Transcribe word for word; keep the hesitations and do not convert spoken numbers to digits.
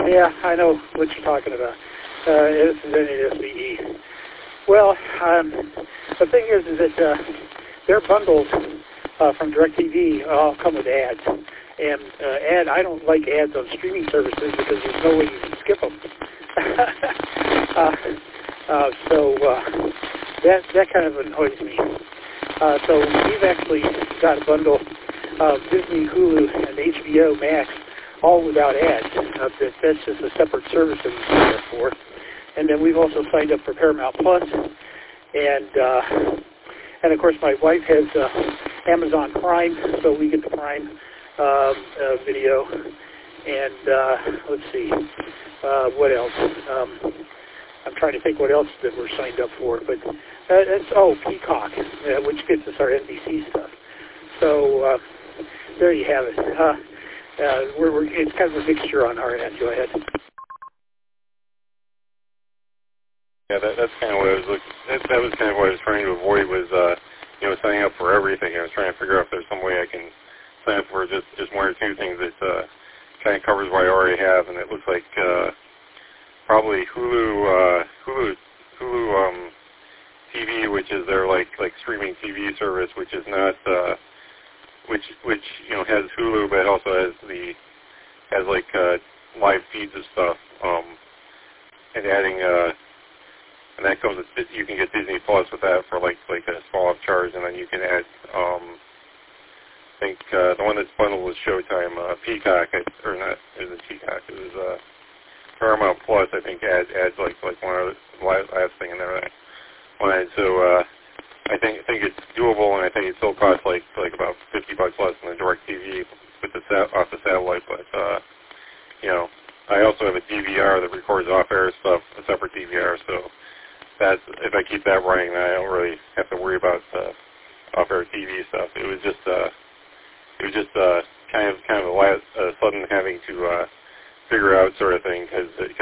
Yeah, I know what you're talking about. Uh, this is N A S B E. Well, um, the thing is, is that uh, their bundles uh, from DirecTV all come with ads. And uh, ad, I don't like ads on streaming services because there's no way you can skip them. uh, uh, so uh, that that kind of annoys me. Uh, so we've actually got a bundle of Disney, Hulu, and H B O Max, all without ads. Uh, that, that's just a separate service that we sign up for. And then we've also signed up for Paramount Plus, and uh, and of course my wife has uh, Amazon Prime, so we get the Prime uh, uh, video. And uh, let's see, uh, what else? Um, I'm trying to think what else that we're signed up for, but uh, it's oh Peacock, uh, which gets us our N B C stuff. So uh, there you have it. Uh, uh, we're, we're, it's kind of a mixture on our end. Go ahead. Yeah, that, that's kind of what I was looking. That, that was kind of what I was trying to avoid was, uh, you know, signing up for everything. I was trying to figure out if there's some way I can sign up for just just one or two things that uh, kind of covers what I already have, and it looks like uh, probably Hulu, uh, Hulu, Hulu um, T V, which is their like like streaming T V service, which is not, uh, which which you know has Hulu, but it also has the has like uh, live feeds of stuff, um, and adding. Uh, And that comes with, you can get Disney Plus with that for like like a small charge, and then you can add, um, I think uh, the one that's bundled with Showtime, uh, Peacock, or not, it was Peacock, it was uh, Paramount Plus, I think adds, adds like like one of the last, last thing in there. One, so uh, I think I think it's doable, and I think it still costs like like about fifty bucks less than the DirecTV with the sat, off the satellite, but uh, you know, I also have a D V R that records off-air stuff, a separate D V R, so. That's, if I keep that running, then I don't really have to worry about uh, off-air T V stuff. It was just, uh, it was just uh, kind of kind of a last, uh, sudden having to uh, figure out sort of thing because